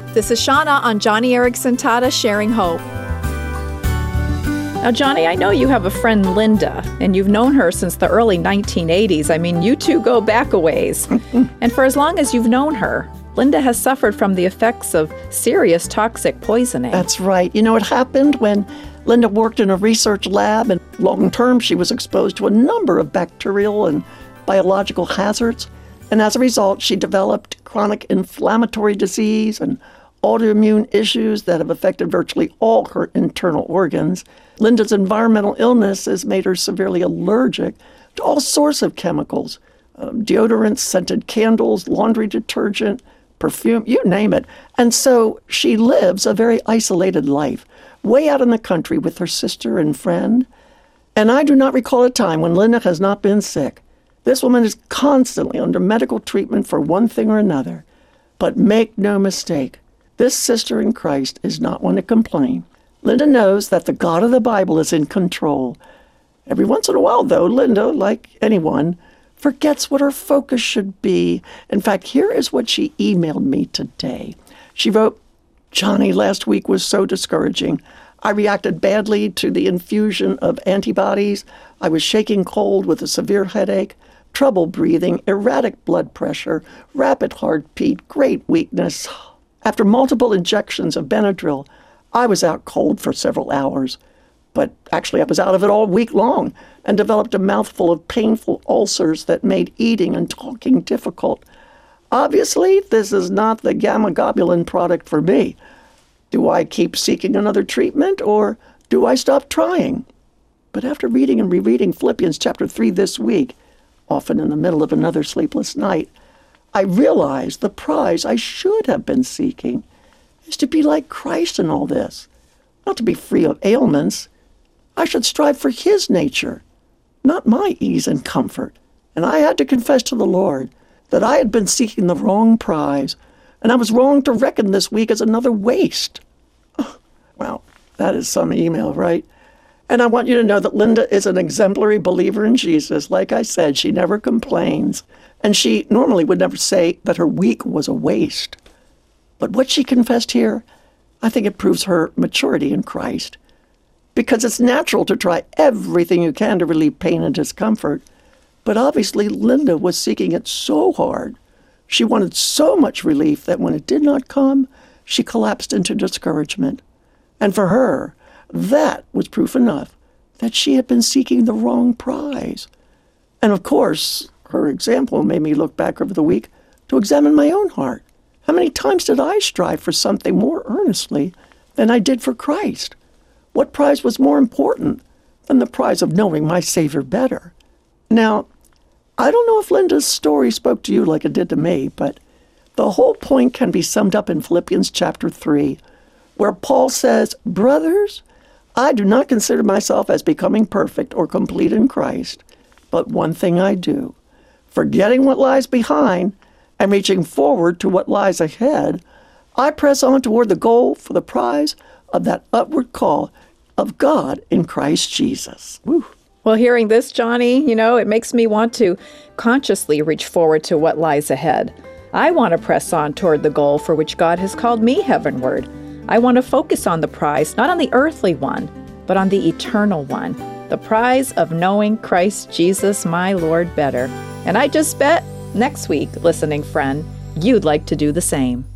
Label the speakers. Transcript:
Speaker 1: This is Shauna on Johnny Erickson Tata Sharing Hope. Now, Johnny, I know you have a friend, Linda, and you've known her since the early 1980s. I mean, you two go back a ways. And for as long as you've known her, Linda has suffered from the effects of serious toxic poisoning.
Speaker 2: That's right. You know, it happened when Linda worked in a research lab, and long-term she was exposed to a number of bacterial and biological hazards. And as a result, she developed chronic inflammatory disease and autoimmune issues that have affected virtually all her internal organs. Linda's environmental illness has made her severely allergic to all sorts of chemicals, deodorants, scented candles, laundry detergent, perfume, you name it. And so she lives a very isolated life, way out in the country with her sister and friend. And I do not recall a time when Linda has not been sick. This woman is constantly under medical treatment for one thing or another. But make no mistake, this sister in Christ is not one to complain. Linda knows that the God of the Bible is in control. Every once in a while, though, Linda, like anyone, forgets what her focus should be. In fact, here is what she emailed me today. She wrote, "Johnny, last week was so discouraging. I reacted badly to the infusion of antibodies. I was shaking cold with a severe headache, trouble breathing, erratic blood pressure, rapid heartbeat, great weakness. After multiple injections of Benadryl, I was out cold for several hours. But actually, I was out of it all week long and developed a mouthful of painful ulcers that made eating and talking difficult. Obviously, this is not the gamma-globulin product for me. Do I keep seeking another treatment, or do I stop trying?" But after reading and rereading Philippians chapter 3 this week, often in the middle of another sleepless night, I realized the prize I should have been seeking is to be like Christ in all this, not to be free of ailments. I should strive for his nature, not my ease and comfort. And I had to confess to the Lord that I had been seeking the wrong prize, and I was wrong to reckon this week as another waste. Well, that is some email, right? And I want you to know that Linda is an exemplary believer in Jesus. Like I said, she never complains. And she normally would never say that her week was a waste. But what she confessed here, I think it proves her maturity in Christ. Because it's natural to try everything you can to relieve pain and discomfort. But obviously, Linda was seeking it so hard. She wanted so much relief that when it did not come, she collapsed into discouragement. And for her, that was proof enough that she had been seeking the wrong prize. And of course, her example made me look back over the week to examine my own heart. How many times did I strive for something more earnestly than I did for Christ? What prize was more important than the prize of knowing my Savior better? Now, I don't know if Linda's story spoke to you like it did to me, but the whole point can be summed up in Philippians chapter 3, where Paul says, "Brothers, I do not consider myself as becoming perfect or complete in Christ, but one thing I do, forgetting what lies behind and reaching forward to what lies ahead, I press on toward the goal for the prize of that upward call of God in Christ Jesus." Woo.
Speaker 1: Well, hearing this, Johnny, it makes me want to consciously reach forward to what lies ahead. I want to press on toward the goal for which God has called me heavenward. I want to focus on the prize, not on the earthly one, but on the eternal one, the prize of knowing Christ Jesus, my Lord, better. And I just bet next week, listening friend, you'd like to do the same.